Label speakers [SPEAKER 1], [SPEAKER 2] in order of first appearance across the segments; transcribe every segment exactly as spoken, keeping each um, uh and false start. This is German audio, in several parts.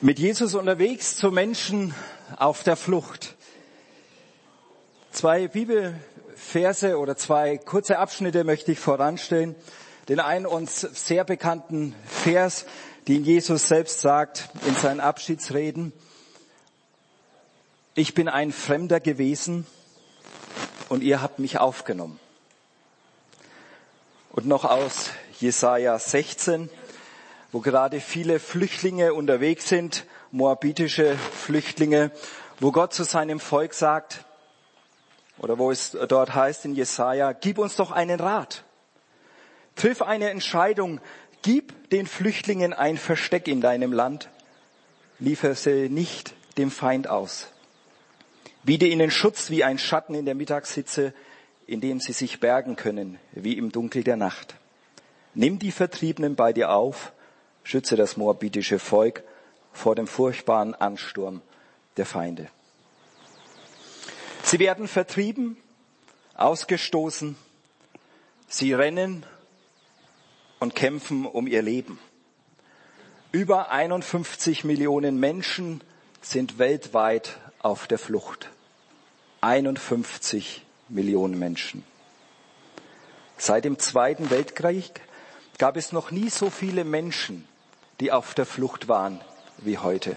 [SPEAKER 1] Mit Jesus unterwegs zu Menschen auf der Flucht. Zwei Bibelverse oder zwei kurze Abschnitte möchte ich voranstellen. Den einen uns sehr bekannten Vers, den Jesus selbst sagt in seinen Abschiedsreden. Ich bin ein Fremder gewesen und ihr habt mich aufgenommen. Und noch aus Jesaja sechzehn, wo gerade viele Flüchtlinge unterwegs sind, moabitische Flüchtlinge, wo Gott zu seinem Volk sagt, oder wo es dort heißt in Jesaja, gib uns doch einen Rat. Triff eine Entscheidung, gib den Flüchtlingen ein Versteck in deinem Land, liefere sie nicht dem Feind aus. Biete ihnen Schutz wie ein Schatten in der Mittagshitze, in dem sie sich bergen können, wie im Dunkel der Nacht. Nimm die Vertriebenen bei dir auf, schütze das moabitische Volk vor dem furchtbaren Ansturm der Feinde. Sie werden vertrieben, ausgestoßen, sie rennen und kämpfen um ihr Leben. Über einundfünfzig Millionen Menschen sind weltweit auf der Flucht. einundfünfzig Millionen Menschen. Seit dem Zweiten Weltkrieg gab es noch nie so viele Menschen, die auf der Flucht waren wie heute.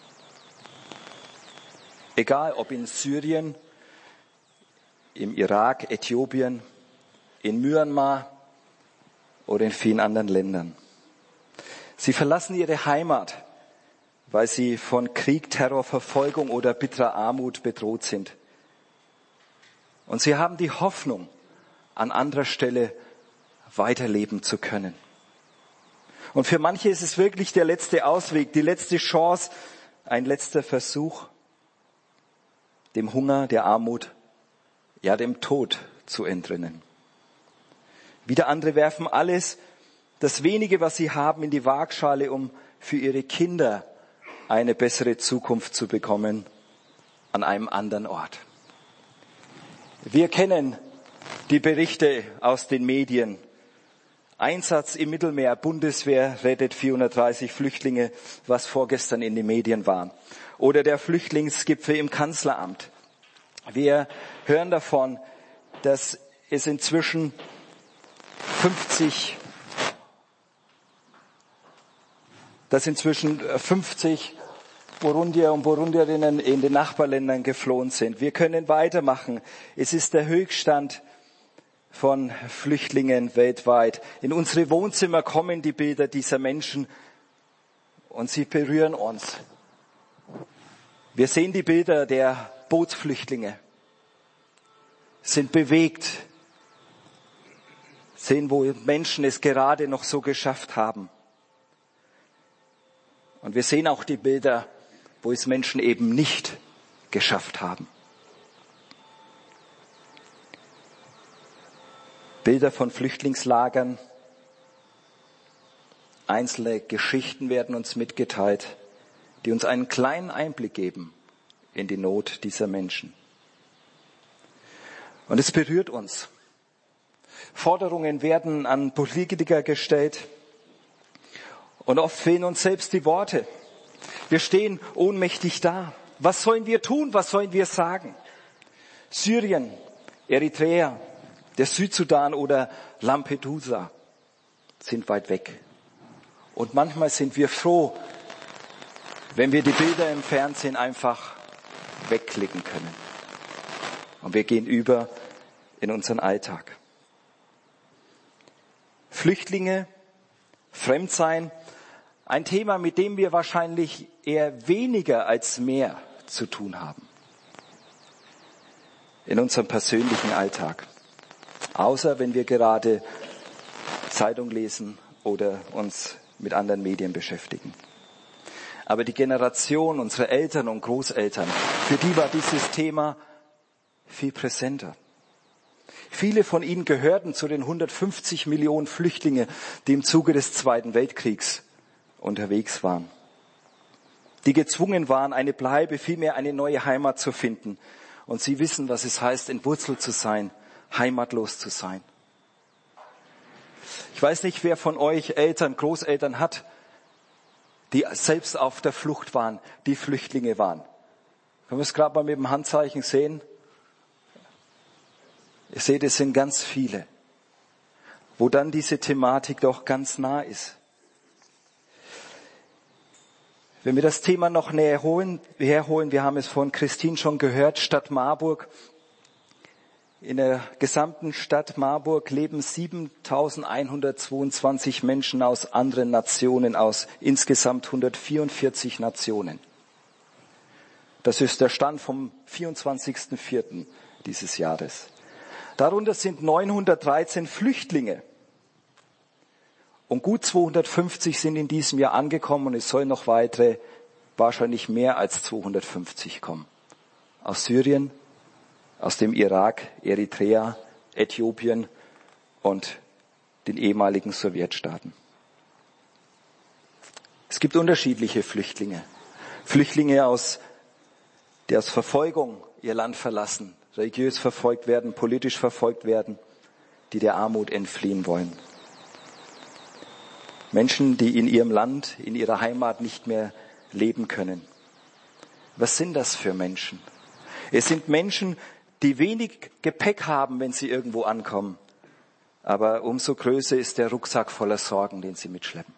[SPEAKER 1] Egal ob in Syrien, im Irak, Äthiopien, in Myanmar oder in vielen anderen Ländern. Sie verlassen ihre Heimat, weil sie von Krieg, Terror, Verfolgung oder bitterer Armut bedroht sind. Und sie haben die Hoffnung, an anderer Stelle weiterleben zu können. Und für manche ist es wirklich der letzte Ausweg, die letzte Chance, ein letzter Versuch, dem Hunger, der Armut, ja dem Tod zu entrinnen. Wieder andere werfen alles, das wenige, was sie haben, in die Waagschale, um für ihre Kinder eine bessere Zukunft zu bekommen, an einem anderen Ort. Wir kennen die Berichte aus den Medien. Einsatz im Mittelmeer, Bundeswehr rettet vierhundertdreißig Flüchtlinge, was vorgestern in den Medien war. Oder der Flüchtlingsgipfel im Kanzleramt. Wir hören davon, dass es inzwischen fünfzig, dass inzwischen fünfzig Burundier und Burundierinnen in den Nachbarländern geflohen sind. Wir können weitermachen. Es ist der Höchststand von Flüchtlingen weltweit. In unsere Wohnzimmer kommen die Bilder dieser Menschen und sie berühren uns. Wir sehen die Bilder der Bootsflüchtlinge, sind bewegt, sehen, wo Menschen es gerade noch so geschafft haben. Und wir sehen auch die Bilder, wo es Menschen eben nicht geschafft haben. Bilder von Flüchtlingslagern, einzelne Geschichten werden uns mitgeteilt, die uns einen kleinen Einblick geben in die Not dieser Menschen. Und es berührt uns. Forderungen werden an Politiker gestellt und oft fehlen uns selbst die Worte. Wir stehen ohnmächtig da. Was sollen wir tun? Was sollen wir sagen? Syrien, Eritrea, der Südsudan oder Lampedusa sind weit weg. Und manchmal sind wir froh, wenn wir die Bilder im Fernsehen einfach wegklicken können. Und wir gehen über in unseren Alltag. Flüchtlinge, Fremdsein, ein Thema, mit dem wir wahrscheinlich eher weniger als mehr zu tun haben. In unserem persönlichen Alltag. Außer wenn wir gerade Zeitung lesen oder uns mit anderen Medien beschäftigen. Aber die Generation unserer Eltern und Großeltern, für die war dieses Thema viel präsenter. Viele von ihnen gehörten zu den hundertfünfzig Millionen Flüchtlinge, die im Zuge des Zweiten Weltkriegs unterwegs waren. Die gezwungen waren, eine Bleibe, vielmehr eine neue Heimat zu finden. Und sie wissen, was es heißt, entwurzelt zu sein, heimatlos zu sein. Ich weiß nicht, wer von euch Eltern, Großeltern hat, die selbst auf der Flucht waren, die Flüchtlinge waren. Können wir es gerade mal mit dem Handzeichen sehen? Ihr seht, es sind ganz viele, wo dann diese Thematik doch ganz nah ist. Wenn wir das Thema noch näher holen, herholen, wir haben es von Christine schon gehört, Stadt Marburg. In der gesamten Stadt Marburg leben siebentausendeinhundertzweiundzwanzig Menschen aus anderen Nationen, aus insgesamt hundertvierundvierzig Nationen. Das ist der Stand vom vierundzwanzigsten vierten dieses Jahres. Darunter sind neunhundertdreizehn Flüchtlinge. Und gut zweihundertfünfzig sind in diesem Jahr angekommen und es sollen noch weitere, wahrscheinlich mehr als zweihundertfünfzig kommen. Aus Syrien, aus dem Irak, Eritrea, Äthiopien und den ehemaligen Sowjetstaaten. Es gibt unterschiedliche Flüchtlinge. Flüchtlinge, aus, die aus Verfolgung ihr Land verlassen, religiös verfolgt werden, politisch verfolgt werden, die der Armut entfliehen wollen. Menschen, die in ihrem Land, in ihrer Heimat nicht mehr leben können. Was sind das für Menschen? Es sind Menschen, die wenig Gepäck haben, wenn sie irgendwo ankommen. Aber umso größer ist der Rucksack voller Sorgen, den sie mitschleppen.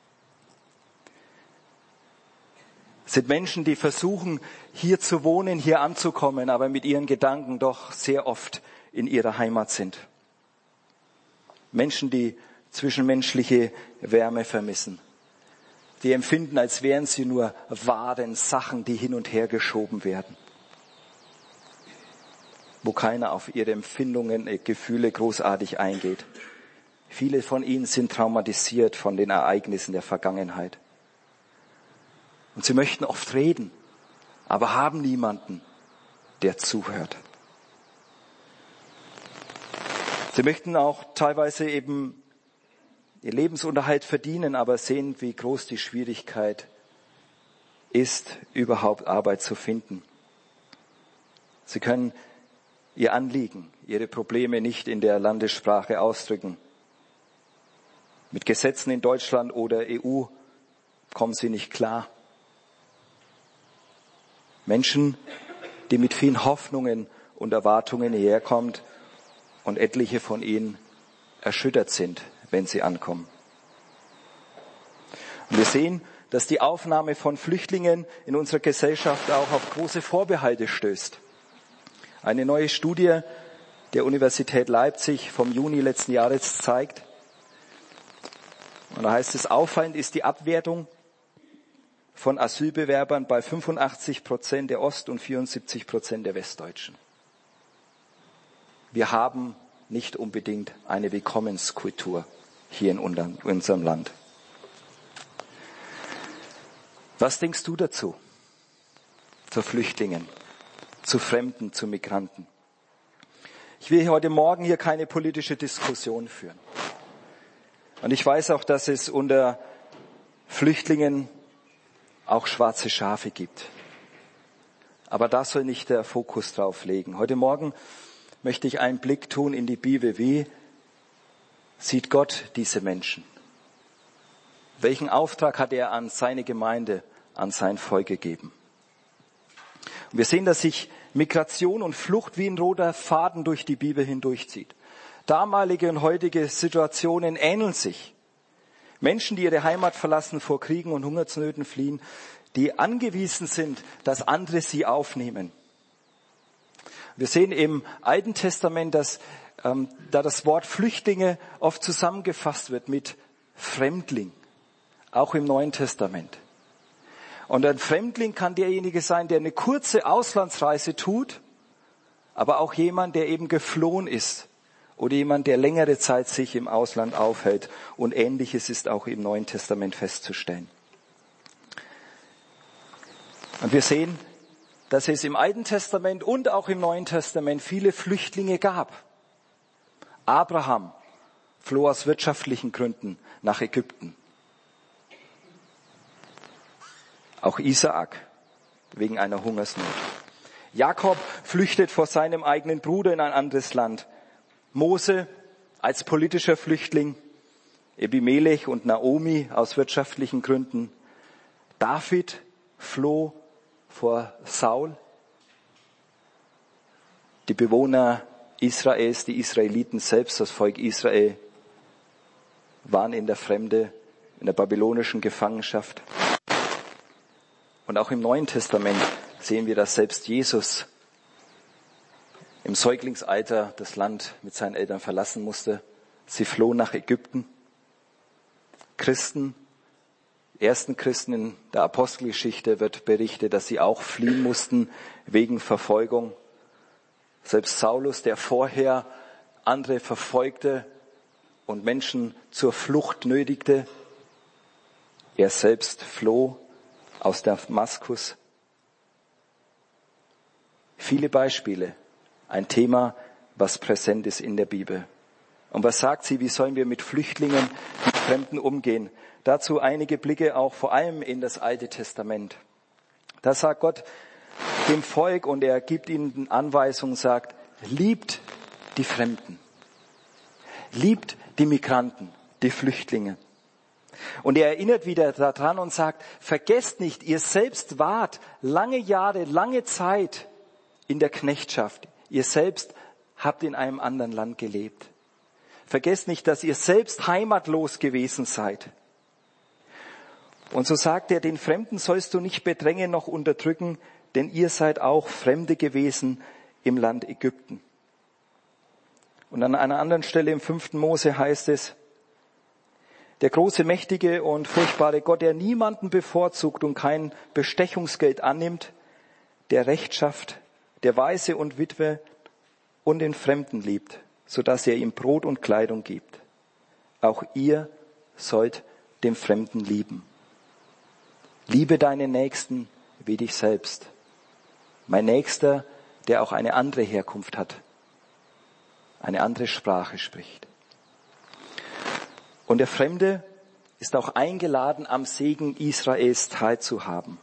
[SPEAKER 1] Es sind Menschen, die versuchen, hier zu wohnen, hier anzukommen, aber mit ihren Gedanken doch sehr oft in ihrer Heimat sind. Menschen, die zwischenmenschliche Wärme vermissen. Die empfinden, als wären sie nur Waren, Sachen, die hin und her geschoben werden. Wo keiner auf ihre Empfindungen, Gefühle großartig eingeht. Viele von ihnen sind traumatisiert von den Ereignissen der Vergangenheit. Und sie möchten oft reden, aber haben niemanden, der zuhört. Sie möchten auch teilweise eben ihr Lebensunterhalt verdienen, aber sehen, wie groß die Schwierigkeit ist, überhaupt Arbeit zu finden. Sie können ihr Anliegen, ihre Probleme nicht in der Landessprache ausdrücken. Mit Gesetzen in Deutschland oder E U kommen sie nicht klar. Menschen, die mit vielen Hoffnungen und Erwartungen hierher kommen und etliche von ihnen erschüttert sind, wenn sie ankommen. Und wir sehen, dass die Aufnahme von Flüchtlingen in unserer Gesellschaft auch auf große Vorbehalte stößt. Eine neue Studie der Universität Leipzig vom Juni letzten Jahres zeigt, und da heißt es, auffallend ist die Abwertung von Asylbewerbern bei fünfundachtzig Prozent der Ost- und vierundsiebzig Prozent der Westdeutschen. Wir haben nicht unbedingt eine Willkommenskultur hier in unserem Land. Was denkst du dazu? Zu Flüchtlingen, zu Fremden, zu Migranten? Ich will heute Morgen hier keine politische Diskussion führen. Und ich weiß auch, dass es unter Flüchtlingen auch schwarze Schafe gibt. Aber da soll nicht der Fokus drauf liegen. Heute Morgen möchte ich einen Blick tun in die Bibel. Wie sieht Gott diese Menschen? Welchen Auftrag hat er an seine Gemeinde, an sein Volk gegeben? Und wir sehen, dass sich Migration und Flucht wie ein roter Faden durch die Bibel hindurchzieht. Damalige und heutige Situationen ähneln sich. Menschen, die ihre Heimat verlassen, vor Kriegen und Hungersnöten fliehen, die angewiesen sind, dass andere sie aufnehmen. Wir sehen im Alten Testament, dass ähm, da das Wort Flüchtlinge oft zusammengefasst wird mit Fremdling, auch im Neuen Testament. Und ein Fremdling kann derjenige sein, der eine kurze Auslandsreise tut, aber auch jemand, der eben geflohen ist oder jemand, der längere Zeit sich im Ausland aufhält. Und Ähnliches ist auch im Neuen Testament festzustellen. Und wir sehen, dass es im Alten Testament und auch im Neuen Testament viele Flüchtlinge gab. Abraham floh aus wirtschaftlichen Gründen nach Ägypten. Auch Isaak wegen einer Hungersnot. Jakob flüchtet vor seinem eigenen Bruder in ein anderes Land. Mose als politischer Flüchtling. Ebimelech und Naomi aus wirtschaftlichen Gründen. David floh vor Saul. Die Bewohner Israels, die Israeliten selbst, das Volk Israel, waren in der Fremde, in der babylonischen Gefangenschaft. Und auch im Neuen Testament sehen wir, dass selbst Jesus im Säuglingsalter das Land mit seinen Eltern verlassen musste. Sie flohen nach Ägypten. Christen, die ersten Christen in der Apostelgeschichte wird berichtet, dass sie auch fliehen mussten wegen Verfolgung. Selbst Saulus, der vorher andere verfolgte und Menschen zur Flucht nötigte, er selbst floh aus Damaskus. Viele Beispiele. Ein Thema, was präsent ist in der Bibel. Und was sagt sie? Wie sollen wir mit Flüchtlingen, mit Fremden umgehen? Dazu einige Blicke auch vor allem in das Alte Testament. Da sagt Gott dem Volk und er gibt ihnen Anweisungen, sagt, liebt die Fremden. Liebt die Migranten, die Flüchtlinge. Und er erinnert wieder daran und sagt, vergesst nicht, ihr selbst wart lange Jahre, lange Zeit in der Knechtschaft. Ihr selbst habt in einem anderen Land gelebt. Vergesst nicht, dass ihr selbst heimatlos gewesen seid. Und so sagt er, den Fremden sollst du nicht bedrängen noch unterdrücken, denn ihr seid auch Fremde gewesen im Land Ägypten. Und an einer anderen Stelle im fünften Mose heißt es, der große, mächtige und furchtbare Gott, der niemanden bevorzugt und kein Bestechungsgeld annimmt, der Recht schafft, der Waise und Witwe und den Fremden liebt, sodass er ihm Brot und Kleidung gibt. Auch ihr sollt den Fremden lieben. Liebe deinen Nächsten wie dich selbst. Mein Nächster, der auch eine andere Herkunft hat, eine andere Sprache spricht. Und der Fremde ist auch eingeladen, am Segen Israels teilzuhaben.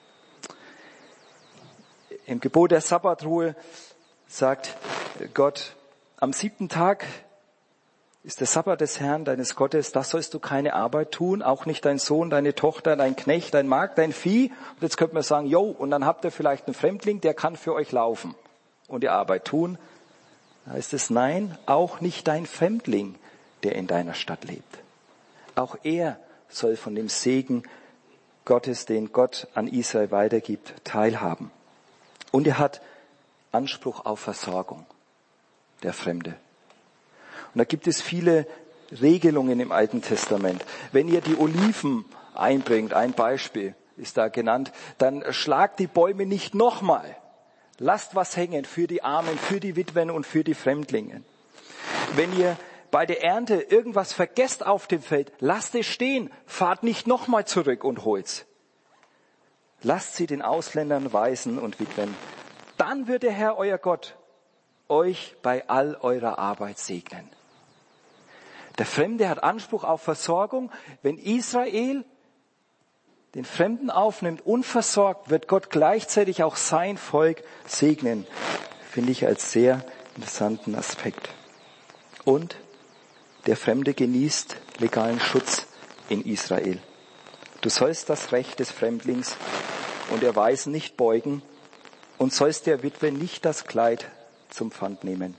[SPEAKER 1] Im Gebot der Sabbatruhe sagt Gott, am siebten Tag ist der Sabbat des Herrn, deines Gottes, da sollst du keine Arbeit tun, auch nicht dein Sohn, deine Tochter, dein Knecht, dein Magd, dein Vieh. Und jetzt könnte man sagen, jo, und dann habt ihr vielleicht einen Fremdling, der kann für euch laufen und die Arbeit tun. Da heißt es, nein, auch nicht dein Fremdling, der in deiner Stadt lebt. Auch er soll von dem Segen Gottes, den Gott an Israel weitergibt, teilhaben. Und er hat Anspruch auf Versorgung, der Fremde. Und da gibt es viele Regelungen im Alten Testament. Wenn ihr die Oliven einbringt, ein Beispiel ist da genannt, dann schlagt die Bäume nicht nochmal. Lasst was hängen für die Armen, für die Witwen und für die Fremdlinge. Wenn ihr bei der Ernte irgendwas vergesst auf dem Feld, lasst es stehen, fahrt nicht nochmal zurück und holt's. Lasst sie den Ausländern, Waisen und Witwen. Dann wird der Herr, euer Gott, euch bei all eurer Arbeit segnen. Der Fremde hat Anspruch auf Versorgung. Wenn Israel den Fremden aufnimmt, unversorgt, wird Gott gleichzeitig auch sein Volk segnen. Finde ich als sehr interessanten Aspekt. Und der Fremde genießt legalen Schutz in Israel. Du sollst das Recht des Fremdlings und der Waisen nicht beugen und sollst der Witwe nicht das Kleid zum Pfand nehmen.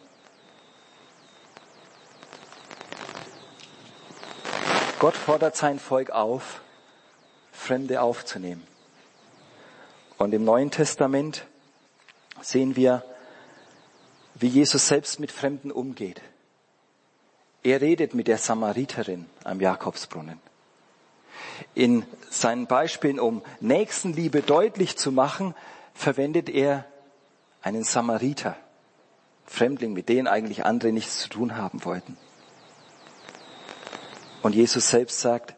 [SPEAKER 1] Gott fordert sein Volk auf, Fremde aufzunehmen. Und im Neuen Testament sehen wir, wie Jesus selbst mit Fremden umgeht. Er redet mit der Samariterin am Jakobsbrunnen. In seinen Beispielen, um Nächstenliebe deutlich zu machen, verwendet er einen Samariter, Fremdling, mit denen eigentlich andere nichts zu tun haben wollten. Und Jesus selbst sagt,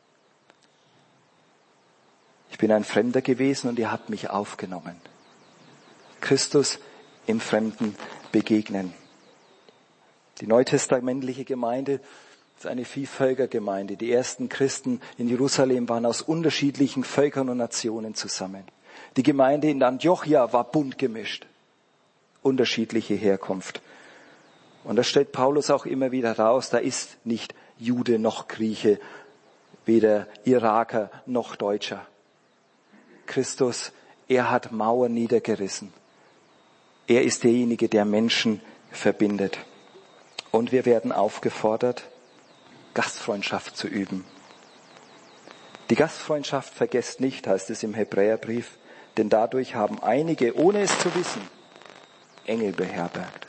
[SPEAKER 1] ich bin ein Fremder gewesen und ihr habt mich aufgenommen. Christus im Fremden begegnen. Die neutestamentliche Gemeinde ist eine Vielvölkergemeinde. Die ersten Christen in Jerusalem waren aus unterschiedlichen Völkern und Nationen zusammen. Die Gemeinde in Antiochia war bunt gemischt. Unterschiedliche Herkunft. Und das stellt Paulus auch immer wieder raus. Da ist nicht Jude noch Grieche, weder Iraker noch Deutscher. Christus, er hat Mauern niedergerissen. Er ist derjenige, der Menschen verbindet. Und wir werden aufgefordert, Gastfreundschaft zu üben. Die Gastfreundschaft vergesst nicht, heißt es im Hebräerbrief, denn dadurch haben einige, ohne es zu wissen, Engel beherbergt.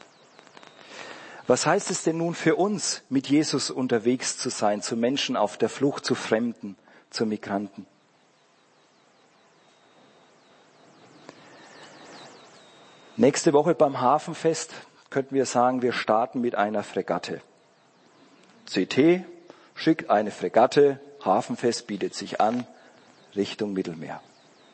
[SPEAKER 1] Was heißt es denn nun für uns, mit Jesus unterwegs zu sein, zu Menschen auf der Flucht, zu Fremden, zu Migranten? Nächste Woche beim Hafenfest könnten wir sagen, wir starten mit einer Fregatte. C T schickt eine Fregatte, Hafenfest bietet sich an, Richtung Mittelmeer.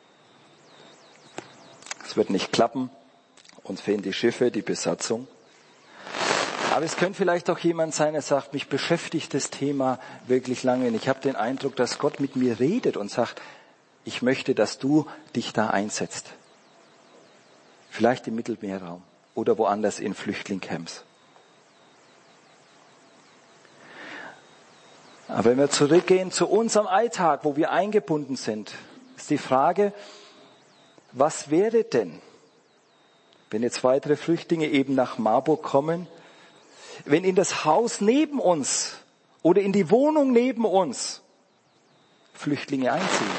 [SPEAKER 1] Es wird nicht klappen, uns fehlen die Schiffe, die Besatzung. Aber es könnte vielleicht auch jemand sein, der sagt, mich beschäftigt das Thema wirklich lange. Und ich habe den Eindruck, dass Gott mit mir redet und sagt, ich möchte, dass du dich da einsetzt. Vielleicht im Mittelmeerraum oder woanders in Flüchtlingscamps. Aber wenn wir zurückgehen zu unserem Alltag, wo wir eingebunden sind, ist die Frage, was wäre denn, wenn jetzt weitere Flüchtlinge eben nach Marburg kommen, wenn in das Haus neben uns oder in die Wohnung neben uns Flüchtlinge einziehen?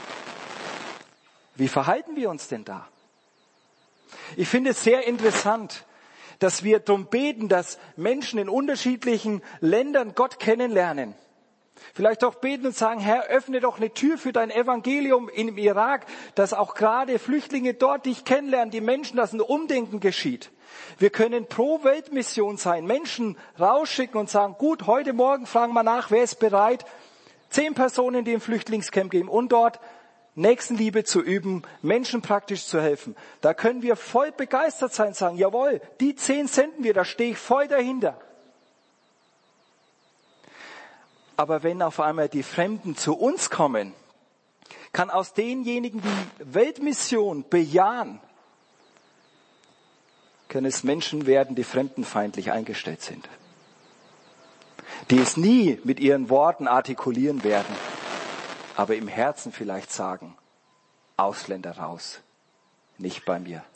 [SPEAKER 1] Wie verhalten wir uns denn da? Ich finde es sehr interessant, dass wir darum beten, dass Menschen in unterschiedlichen Ländern Gott kennenlernen. Vielleicht auch beten und sagen, Herr, öffne doch eine Tür für dein Evangelium im Irak, dass auch gerade Flüchtlinge dort dich kennenlernen, die Menschen, dass ein Umdenken geschieht. Wir können pro Weltmission sein, Menschen rausschicken und sagen, gut, heute Morgen fragen wir nach, wer ist bereit, zehn Personen, die im Flüchtlingscamp gehen und dort Nächstenliebe zu üben, Menschen praktisch zu helfen. Da können wir voll begeistert sein und sagen, jawohl, die zehn senden wir, da stehe ich voll dahinter. Aber wenn auf einmal die Fremden zu uns kommen, kann aus denjenigen, die Weltmission bejahen, können es Menschen werden, die fremdenfeindlich eingestellt sind. Die es nie mit ihren Worten artikulieren werden, aber im Herzen vielleicht sagen, Ausländer raus, nicht bei mir.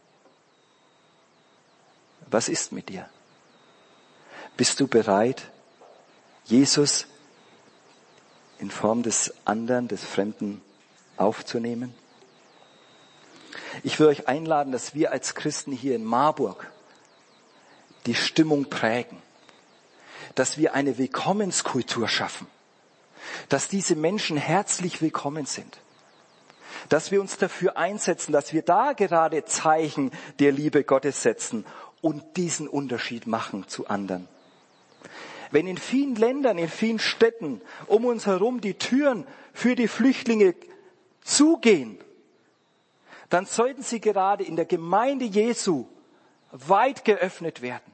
[SPEAKER 1] Was ist mit dir? Bist du bereit, Jesus in Form des anderen, des Fremden aufzunehmen? Ich will euch einladen, dass wir als Christen hier in Marburg die Stimmung prägen, dass wir eine Willkommenskultur schaffen, dass diese Menschen herzlich willkommen sind, dass wir uns dafür einsetzen, dass wir da gerade Zeichen der Liebe Gottes setzen und diesen Unterschied machen zu anderen. Wenn in vielen Ländern, in vielen Städten um uns herum die Türen für die Flüchtlinge zugehen, dann sollten sie gerade in der Gemeinde Jesu weit geöffnet werden.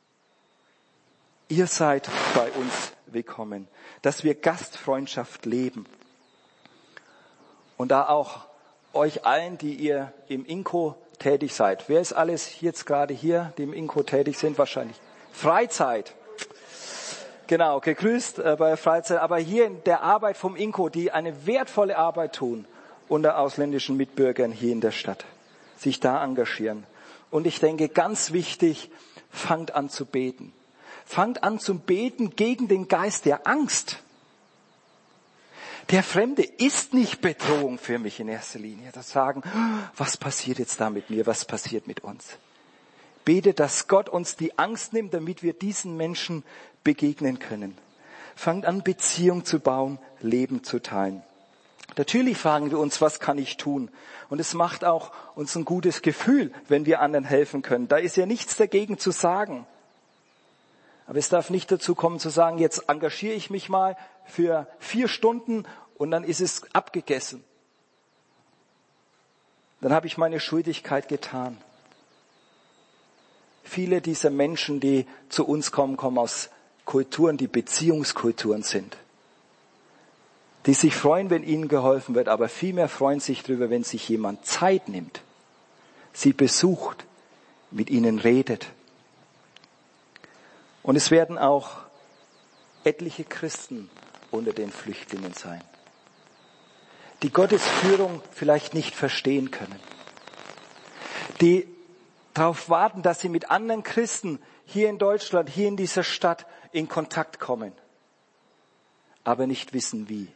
[SPEAKER 1] Ihr seid bei uns willkommen, dass wir Gastfreundschaft leben. Und da auch euch allen, die ihr im Inko tätig seid. Wer ist alles jetzt gerade hier, die im Inko tätig sind? Wahrscheinlich Freizeit. Genau, gegrüßt äh, bei Freizeit. Aber hier in der Arbeit vom Inko, die eine wertvolle Arbeit tun unter ausländischen Mitbürgern hier in der Stadt, sich da engagieren. Und ich denke, ganz wichtig, fangt an zu beten. Fangt an zu beten gegen den Geist der Angst. Der Fremde ist nicht Bedrohung für mich in erster Linie. Das sagen, was passiert jetzt da mit mir? Was passiert mit uns? Bete, dass Gott uns die Angst nimmt, damit wir diesen Menschen begegnen können. Fangt an, Beziehung zu bauen, Leben zu teilen. Natürlich fragen wir uns, was kann ich tun? Und es macht auch uns ein gutes Gefühl, wenn wir anderen helfen können. Da ist ja nichts dagegen zu sagen. Aber es darf nicht dazu kommen zu sagen, jetzt engagiere ich mich mal für vier Stunden und dann ist es abgegessen. Dann habe ich meine Schuldigkeit getan. Viele dieser Menschen, die zu uns kommen, kommen aus Kulturen, die Beziehungskulturen sind. Die sich freuen, wenn ihnen geholfen wird, aber vielmehr freuen sich darüber, wenn sich jemand Zeit nimmt, sie besucht, mit ihnen redet. Und es werden auch etliche Christen unter den Flüchtlingen sein, die Gottes Führung vielleicht nicht verstehen können, die darauf warten, dass sie mit anderen Christen hier in Deutschland, hier in dieser Stadt in Kontakt kommen, aber nicht wissen wie.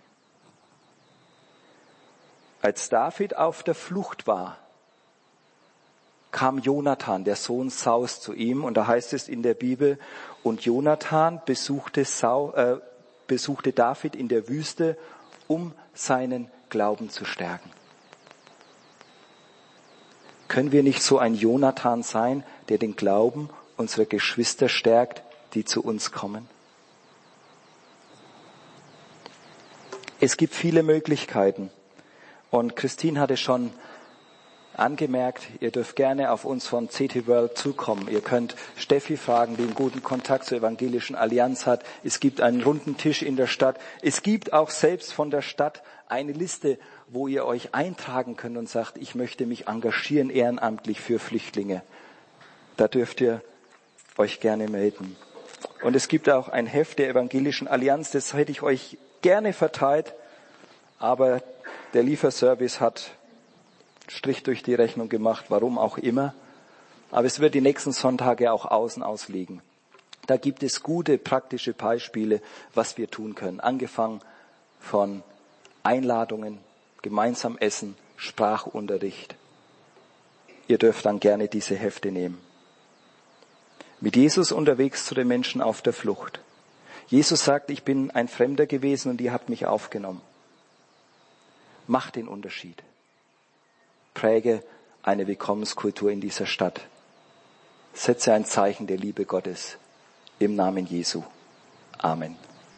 [SPEAKER 1] Als David auf der Flucht war, kam Jonathan, der Sohn Saus, zu ihm, und da heißt es in der Bibel, und Jonathan besuchte, Sau, äh, besuchte David in der Wüste, um seinen Glauben zu stärken. Können wir nicht so ein Jonathan sein, der den Glauben unserer Geschwister stärkt, die zu uns kommen? Es gibt viele Möglichkeiten. Und Christine hatte schon angemerkt, ihr dürft gerne auf uns von C T World zukommen. Ihr könnt Steffi fragen, die einen guten Kontakt zur Evangelischen Allianz hat. Es gibt einen runden Tisch in der Stadt. Es gibt auch selbst von der Stadt eine Liste, wo ihr euch eintragen könnt und sagt, ich möchte mich engagieren ehrenamtlich für Flüchtlinge. Da dürft ihr euch gerne melden. Und es gibt auch ein Heft der Evangelischen Allianz, das hätte ich euch gerne verteilt, aber der Lieferservice hat Strich durch die Rechnung gemacht, warum auch immer. Aber es wird die nächsten Sonntage auch außen ausliegen. Da gibt es gute, praktische Beispiele, was wir tun können. Angefangen von Einladungen, gemeinsam essen, Sprachunterricht. Ihr dürft dann gerne diese Hefte nehmen. Mit Jesus unterwegs zu den Menschen auf der Flucht. Jesus sagt, ich bin ein Fremder gewesen und ihr habt mich aufgenommen. Macht den Unterschied. Präge eine Willkommenskultur in dieser Stadt. Setze ein Zeichen der Liebe Gottes im Namen Jesu. Amen.